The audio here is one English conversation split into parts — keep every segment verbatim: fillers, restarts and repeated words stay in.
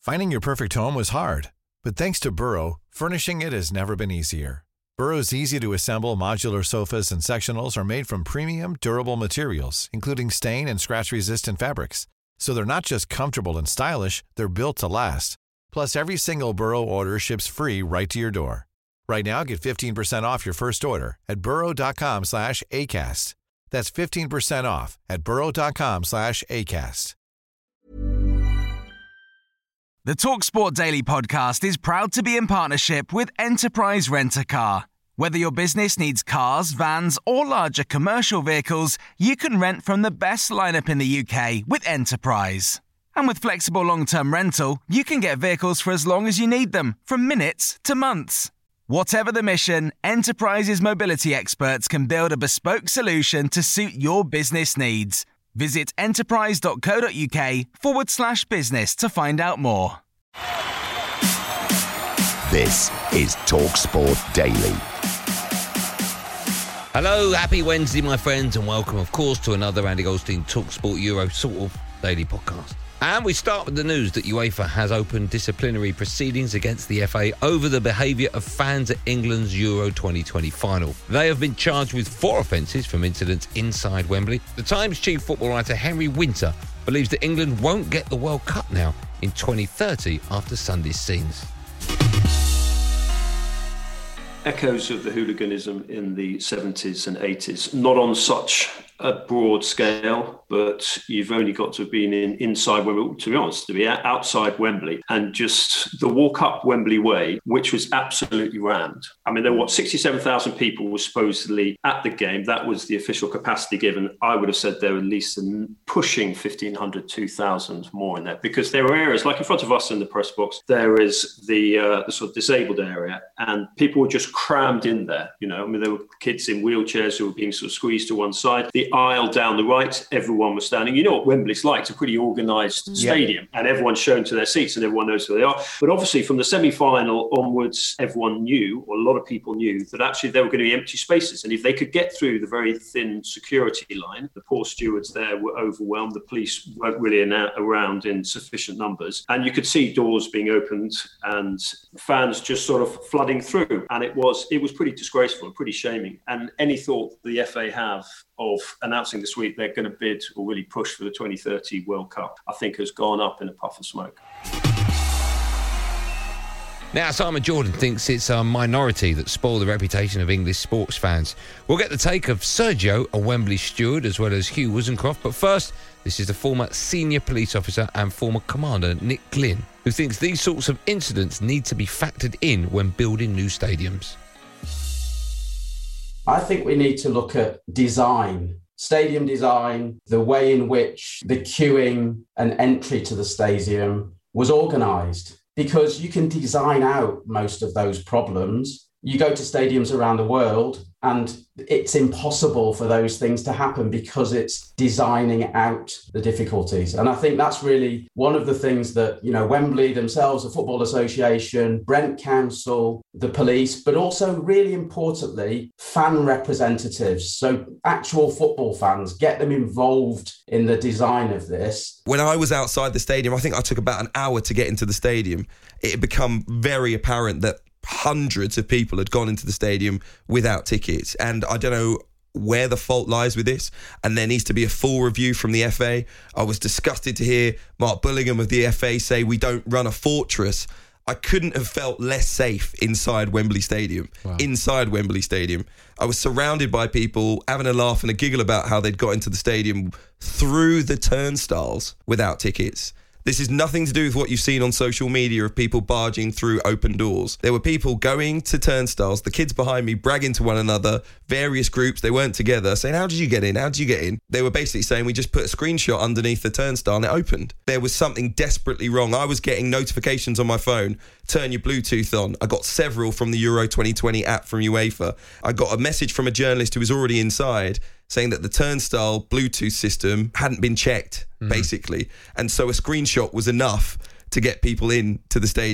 Finding your perfect home was hard, but thanks to Burrow, furnishing it has never been easier. Burrow's easy-to-assemble modular sofas and sectionals are made from premium, durable materials, including stain and scratch-resistant fabrics. So they're not just comfortable and stylish, they're built to last. Plus, every single Burrow order ships free right to your door. Right now, get fifteen percent off your first order at burrow.com slash ACAST. That's fifteen percent off at burrow.com slash ACAST. The TalkSport Daily podcast is proud to be in partnership with Enterprise Rent-A-Car. Whether your business needs cars, vans, or larger commercial vehicles, you can rent from the best lineup in the U K with Enterprise. And with flexible long-term rental, you can get vehicles for as long as you need them, from minutes to months. Whatever the mission, Enterprise's mobility experts can build a bespoke solution to suit your business needs. Visit enterprise.co.uk forward slash business to find out more. This is TalkSport Daily. Hello, happy Wednesday, my friends, and welcome, of course, to another Andy Goldstein TalkSport Euro sort of daily podcast. And we start with the news that UEFA has opened disciplinary proceedings against the F A over the behaviour of fans at England's Euro twenty twenty final. They have been charged with four offences from incidents inside Wembley. The Times chief football writer Henry Winter believes that England won't get the World Cup now in twenty thirty after Sunday's scenes. Echoes of the hooliganism in the seventies and eighties, not on such a broad scale, but you've only got to have been in inside Wembley, to be honest, to be outside Wembley, and just the walk up Wembley Way, which was absolutely rammed. I mean, there were what, sixty-seven thousand people were supposedly at the game. That was the official capacity given. I would have said there were at least pushing fifteen hundred, two thousand more in there, because there were areas like in front of us in the press box, there is the, uh, the sort of disabled area, and people were just crammed in there. You know, I mean, there were kids in wheelchairs who were being sort of squeezed to one side. The aisle down the right, everyone was standing. You know what Wembley's like. It's a pretty organised stadium, yeah. And everyone's shown to their seats and everyone knows where they are. But obviously from the semi-final onwards, everyone knew, or a lot of people knew, that actually there were going to be empty spaces. And if they could get through the very thin security line, the poor stewards there were overwhelmed. The police weren't really around in sufficient numbers. And you could see doors being opened and fans just sort of flooding through. And it was it was pretty disgraceful and pretty shaming. And any thought the F A have of announcing this week they're going to bid or really push for the twenty thirty World Cup, I think has gone up in a puff of smoke. Now, Simon Jordan thinks it's a minority that spoil the reputation of English sports fans. We'll get the take of Sergio, a Wembley steward, as well as Hugh Wizencroft. But first, this is the former senior police officer and former commander, Nick Glynn, who thinks these sorts of incidents need to be factored in when building new stadiums. I think we need to look at design, stadium design, the way in which the queuing and entry to the stadium was organised, because you can design out most of those problems. You go to stadiums around the world and it's impossible for those things to happen because it's designing out the difficulties. And I think that's really one of the things that, you know, Wembley themselves, the Football Association, Brent Council, the police, but also really importantly, fan representatives. So actual football fans, get them involved in the design of this. When I was outside the stadium, I think I took about an hour to get into the stadium. It had become very apparent that hundreds of people had gone into the stadium without tickets, and I don't know where the fault lies with this, and there needs to be a full review from the F A. I was disgusted to hear Mark Bullingham of the F A say we don't run a fortress. I couldn't have felt less safe inside Wembley Stadium. Wow. Inside Wembley Stadium. I was surrounded by people having a laugh and a giggle about how they'd got into the stadium through the turnstiles without tickets. This is nothing to do with what you've seen on social media of people barging through open doors. There were people going to turnstiles, the kids behind me bragging to one another, various groups, they weren't together, saying, how did you get in? How did you get in? They were basically saying, we just put a screenshot underneath the turnstile and it opened. There was something desperately wrong. I was getting notifications on my phone, turn your Bluetooth on. I got several from the Euro twenty twenty app from UEFA. I got a message from a journalist who was already inside saying that the turnstile Bluetooth system hadn't been checked, mm. basically. And so a screenshot was enough to get people in to the stadium.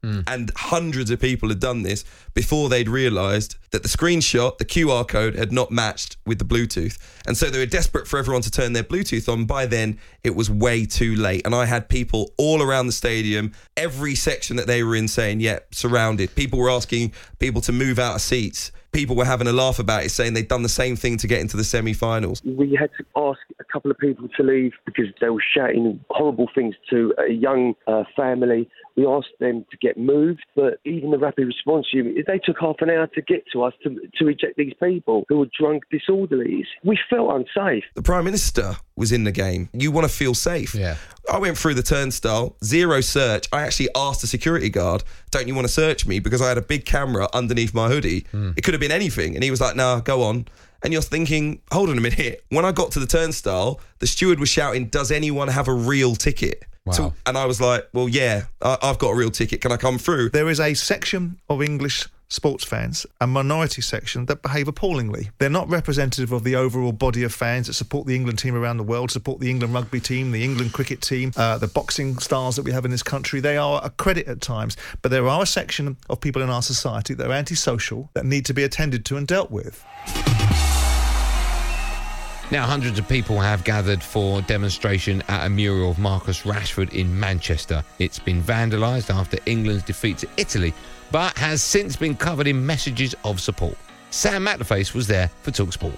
Mm. And hundreds of people had done this before they'd realised that the screenshot, the Q R code, had not matched with the Bluetooth. And so they were desperate for everyone to turn their Bluetooth on. By then, it was way too late. And I had people all around the stadium, every section that they were in saying, yeah, surrounded. People were asking people to move out of seats. People were having a laugh about it, saying they'd done the same thing to get into the semi-finals. We had to ask a couple of people to leave because they were shouting horrible things to a young uh, family. We asked them to get moved, but even the rapid response unit, they took half an hour to get to us to, to eject these people who were drunk disorderlies. We felt unsafe. The Prime Minister was in the game. You want to feel safe. Yeah. I went through the turnstile, zero search. I actually asked the security guard, don't you want to search me? Because I had a big camera underneath my hoodie. Mm. It could have been anything. And he was like, nah, go on. And you're thinking, hold on a minute. When I got to the turnstile, the steward was shouting, does anyone have a real ticket? Wow. So, and I was like, well, yeah, I, I've got a real ticket. Can I come through? There is a section of English sports fans, a minority section, that behave appallingly. They're not representative of the overall body of fans that support the England team around the world, support the England rugby team, the England cricket team, uh, the boxing stars that we have in this country. They are a credit at times, but there are a section of people in our society that are antisocial, that need to be attended to and dealt with. Now, hundreds of people have gathered for demonstration at a mural of Marcus Rashford in Manchester. It's been vandalised after England's defeat to Italy, but has since been covered in messages of support. Sam Matterface was there for TalkSport.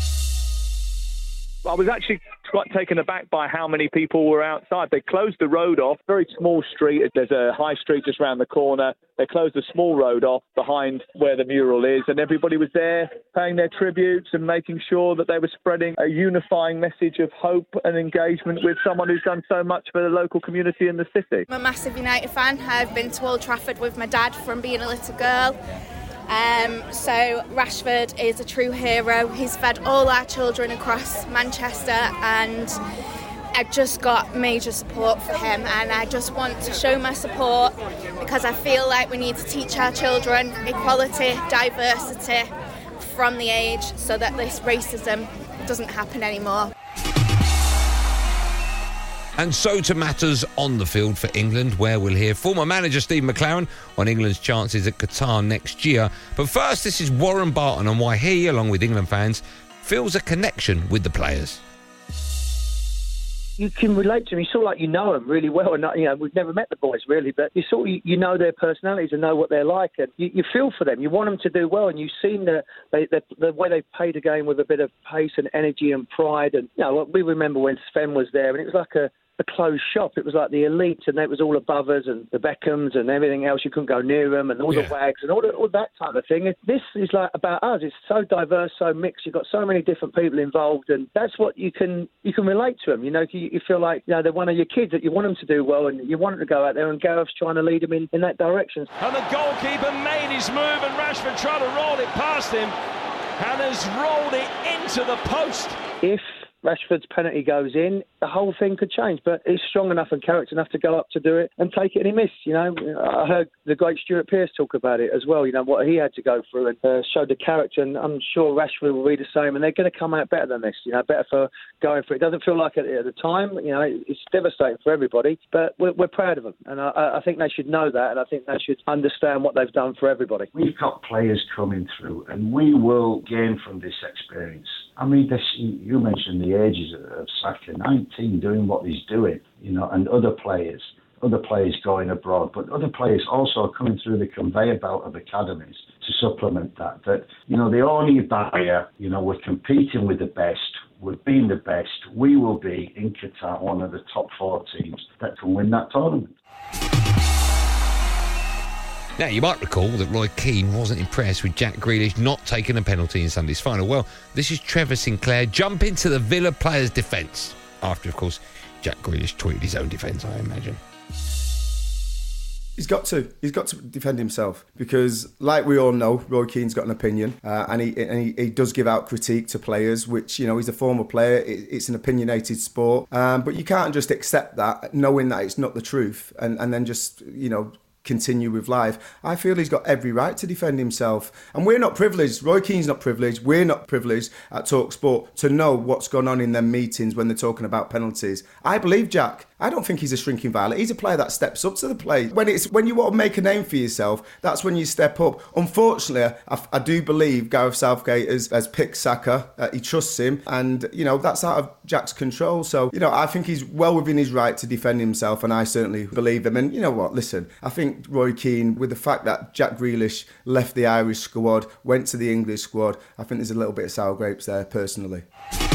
I was actually quite taken aback by how many people were outside. They closed the road off, very small street. There's a high street just round the corner. They closed a small road off behind where the mural is, and everybody was there paying their tributes and making sure that they were spreading a unifying message of hope and engagement with someone who's done so much for the local community in the city. I'm a massive United fan. I've been to Old Trafford with my dad from being a little girl. Um, so Rashford is a true hero. He's fed all our children across Manchester, and I just got major support for him, and I just want to show my support because I feel like we need to teach our children equality, diversity from the age so that this racism doesn't happen anymore. And so to matters on the field for England, where we'll hear former manager Steve McClaren on England's chances at Qatar next year. But first, this is Warren Barton on why he, along with England fans, feels a connection with the players. You can relate to them. You sort of like you know them really well, and you know we've never met the boys really, but you sort of you know their personalities and know what they're like, and you, you feel for them. You want them to do well, and you've seen the they, the, the way they played the game with a bit of pace and energy and pride. And you know we remember when Sven was there, and it was like a. a closed shop. It was like the elites, and it was all above us, and the Beckhams and everything else. You couldn't go near them, and all yeah. the wags and all, the, all that type of thing. This is like about us. It's so diverse, so mixed. You've got so many different people involved, and that's what you can you can relate to them. You know, you, you feel like you know they're one of your kids that you want them to do well, and you want them to go out there. And Gareth's trying to lead them in, in that direction. And the goalkeeper made his move, and Rashford tried to roll it past him, and has rolled it into the post. If Rashford's penalty goes in, the whole thing could change. But he's strong enough and character enough to go up to do it and take it, and he missed. You know, I heard the great Stuart Pearce talk about it as well. You know what he had to go through and uh, showed the character. And I'm sure Rashford will be the same. And they're going to come out better than this. You know, better for going for it. It doesn't feel like it at the time. You know, it's devastating for everybody. But we're, we're proud of them, and I, I think they should know that. And I think they should understand what they've done for everybody. We've got players coming through, and we will gain from this experience. I mean, this, you mentioned the ages of Saka, nineteen, doing what he's doing, you know, and other players, other players going abroad, but other players also coming through the conveyor belt of academies to supplement that. That, you know, the only barrier, you know, we're competing with the best, we're being the best, we will be in Qatar one of the top four teams that can win that tournament. Now, you might recall that Roy Keane wasn't impressed with Jack Grealish not taking a penalty in Sunday's final. Well, this is Trevor Sinclair jumping to the Villa players' defence. After, of course, Jack Grealish tweeted his own defence, I imagine. He's got to. He's got to defend himself because, like we all know, Roy Keane's got an opinion, uh, and he and he, he does give out critique to players. Which, you know, he's a former player. It, it's an opinionated sport, um, but you can't just accept that, knowing that it's not the truth, and and then just you know. continue with life. I feel he's got every right to defend himself, and we're not privileged. Roy Keane's not privileged. We're not privileged at TalkSport to know what's gone on in them meetings when they're talking about penalties. I believe Jack. I don't think he's a shrinking violet. He's a player that steps up to the plate. When it's when you want to make a name for yourself, that's when you step up. Unfortunately, I, I do believe Gareth Southgate has, has picked Saka. Uh, he trusts him, and you know that's out of Jack's control. So you know I think he's well within his right to defend himself, and I certainly believe him. And you know what? Listen, I think Roy Keane, with the fact that Jack Grealish left the Irish squad, went to the English squad, I think there's a little bit of sour grapes there, personally.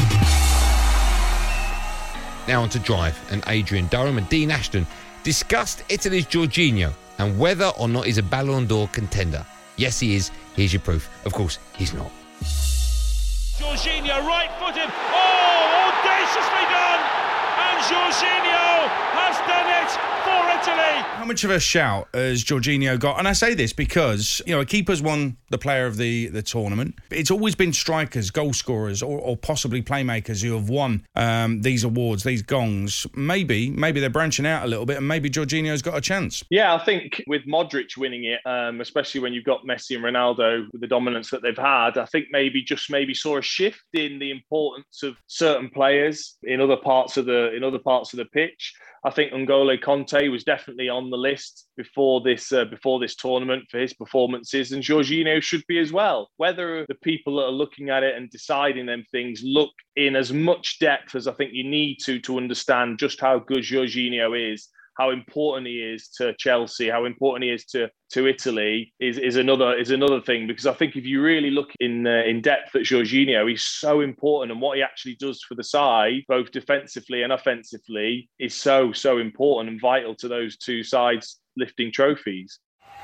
Now on to Drive, and Adrian Durham and Dean Ashton discussed Italy's Jorginho and whether or not he's a Ballon d'Or contender. Yes, he is. Here's your proof. Of course, he's not. Jorginho, right-footed. Oh, audaciously done! And Jorginho has done it for Italy. How much of a shout has Jorginho got? And I say this because, you know, a keeper's won the player of the, the tournament. It's always been strikers, goal scorers, or, or possibly playmakers who have won um, these awards, these gongs. Maybe, maybe they're branching out a little bit, and maybe Jorginho's got a chance. Yeah, I think with Modric winning it, um, especially when you've got Messi and Ronaldo with the dominance that they've had, I think maybe just maybe saw a shift in the importance of certain players in other parts of the in other parts of the pitch. I think N'Golo Conte was definitely on the list before this uh, before this tournament for his performances, and Jorginho should be as well. Whether the people that are looking at it and deciding them things look in as much depth as I think you need to to understand just how good Jorginho is, how important he is to Chelsea, how important he is to, to Italy is, is another is another thing. Because I think if you really look in uh, in depth at Jorginho, he's so important, and what he actually does for the side, both defensively and offensively, is so, so important and vital to those two sides lifting trophies.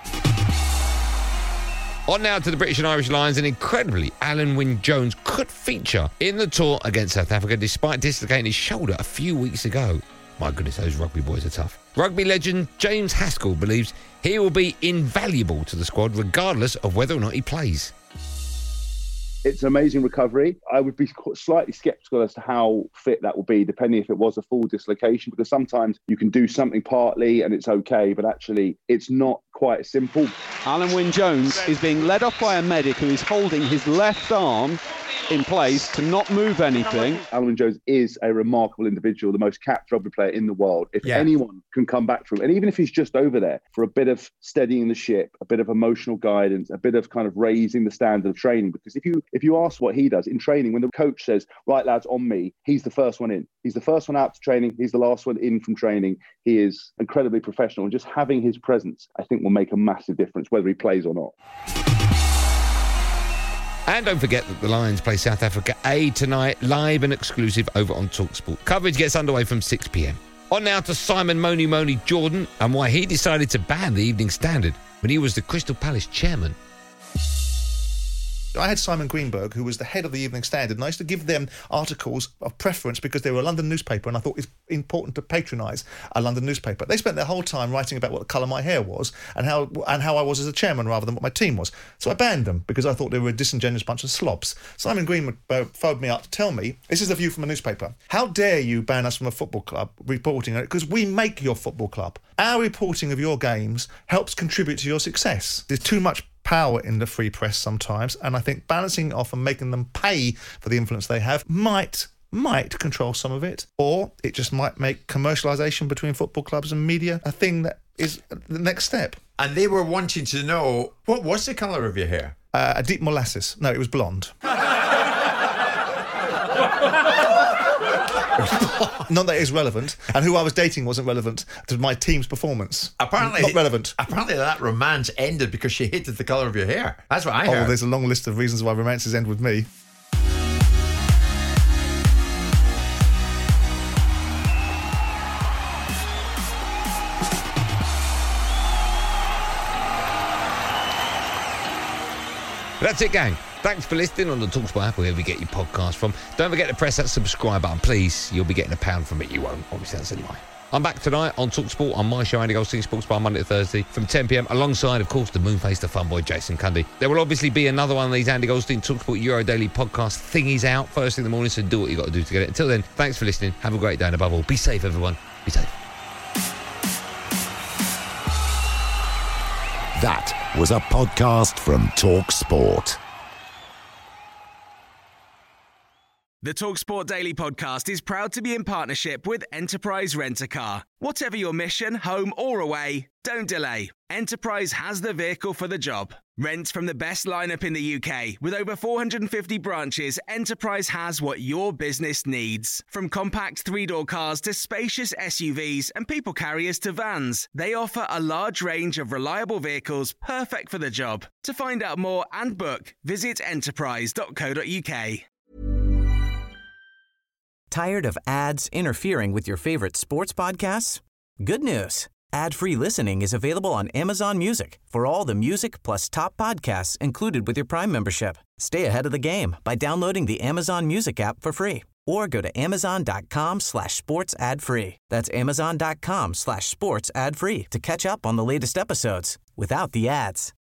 On now to the British and Irish Lions, and incredibly, Alan Wynne-Jones could feature in the tour against South Africa despite dislocating his shoulder a few weeks ago. My goodness, those rugby boys are tough. Rugby legend James Haskell believes he will be invaluable to the squad regardless of whether or not he plays. It's an amazing recovery. I would be slightly sceptical as to how fit that will be, depending if it was a full dislocation, because sometimes you can do something partly and it's okay, but actually it's not quite as simple. Alan Wynne-Jones is being led off by a medic who is holding his left arm in place to not move anything. Alan Wynne-Jones is a remarkable individual, the most capped rugby player in the world. If yeah. anyone can come back from, and even if he's just over there for a bit of steadying the ship, a bit of emotional guidance, a bit of kind of raising the standard of training, because if you if you ask what he does in training, when the coach says, right lads, on me, he's the first one in. He's the first one out to training. He's the last one in from training. He is incredibly professional, and just having his presence, I think, will make a massive difference, whether he plays or not. And don't forget that the Lions play South Africa A tonight, live and exclusive over on TalkSport. Coverage gets underway from six p.m. On now to Simon Moni Moni Jordan and why he decided to ban the Evening Standard when he was the Crystal Palace chairman. I had Simon Greenberg, who was the head of the Evening Standard, and I used to give them articles of preference because they were a London newspaper, and I thought it's important to patronise a London newspaper. They spent their whole time writing about what the colour my hair was and how and how I was as a chairman rather than what my team was. So I banned them because I thought they were a disingenuous bunch of slobs. Simon Greenberg phoned me up to tell me, this is a view from a newspaper, how dare you ban us from a football club reporting on it, because we make your football club. Our reporting of your games helps contribute to your success. There's too much power in the free press sometimes, and I think balancing it off and making them pay for the influence they have might might control some of it, or it just might make commercialisation between football clubs and media a thing that is the next step. And they were wanting to know, what was the colour of your hair? Uh, a deep molasses. No, it was blonde. Not that it's relevant, and who I was dating wasn't relevant to my team's performance. Apparently, not relevant. Apparently, that romance ended because she hated the colour of your hair. That's what I heard. Oh, there's a long list of reasons why romances end with me. That's it, gang. Thanks for listening on the TalkSport app, wherever you get your podcast from. Don't forget to press that subscribe button, please. You'll be getting a pound from it. You won't. Obviously, that's a lie. I'm back tonight on TalkSport on my show, Andy Goldstein Sports Bar, Monday to Thursday from ten p.m, alongside, of course, the Moonface, the fun boy, Jason Cundy. There will obviously be another one of these Andy Goldstein TalkSport Euro Daily podcast thingies out first thing in the morning, so do what you got to do to get it. Until then, thanks for listening. Have a great day, and above all, be safe, everyone. Be safe. That was a podcast from TalkSport. The TalkSport Daily podcast is proud to be in partnership with Enterprise Rent-A-Car. Whatever your mission, home or away, don't delay. Enterprise has the vehicle for the job. Rent from the best lineup in the U K. With over four hundred fifty branches, Enterprise has what your business needs. From compact three-door cars to spacious S U Vs and people carriers to vans, they offer a large range of reliable vehicles perfect for the job. To find out more and book, visit enterprise dot co dot uk. Tired of ads interfering with your favorite sports podcasts? Good news. Ad-free listening is available on Amazon Music for all the music plus top podcasts included with your Prime membership. Stay ahead of the game by downloading the Amazon Music app for free or go to amazon.com slash sports ad free. That's amazon.com slash sports ad free to catch up on the latest episodes without the ads.